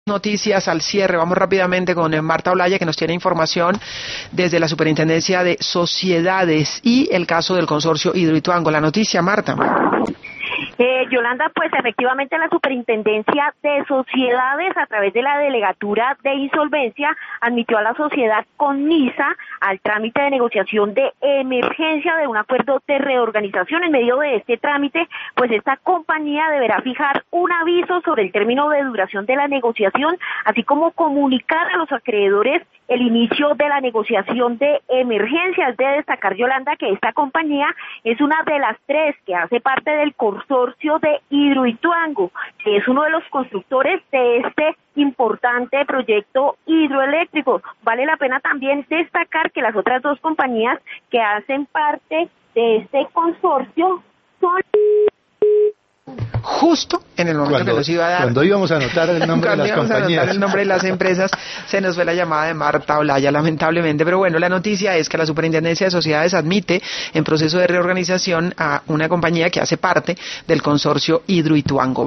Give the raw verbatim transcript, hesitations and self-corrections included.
Noticias al cierre. Vamos rápidamente con Marta Olaya, que nos tiene información desde la Superintendencia de Sociedades y el caso del consorcio Hidroituango. La noticia, Marta. Eh, Yolanda, pues efectivamente la Superintendencia de Sociedades, a través de la Delegatura de Insolvencia, admitió a la sociedad Connisa al trámite de negociación de emergencia de un acuerdo de reorganización. En medio de este trámite, pues esta compañía deberá fijar un aviso sobre el término de duración de la negociación, así como comunicar a los acreedores el inicio de la negociación de emergencia. Es de destacar, Yolanda, que esta compañía es una de las tres que hace parte del consorcio de Hidroituango, que es uno de los constructores de este importante proyecto hidroeléctrico. Vale la pena también destacar que las otras dos compañías que hacen parte de este consorcio son... Justo en el momento cuando, que nos iba a dar... Cuando íbamos a anotar el nombre de las íbamos compañías. A anotar el nombre de las empresas, se nos fue la llamada de Marta Olaya, lamentablemente. Pero bueno, la noticia es que la Superintendencia de Sociedades admite en proceso de reorganización a una compañía que hace parte del consorcio Hidroituango.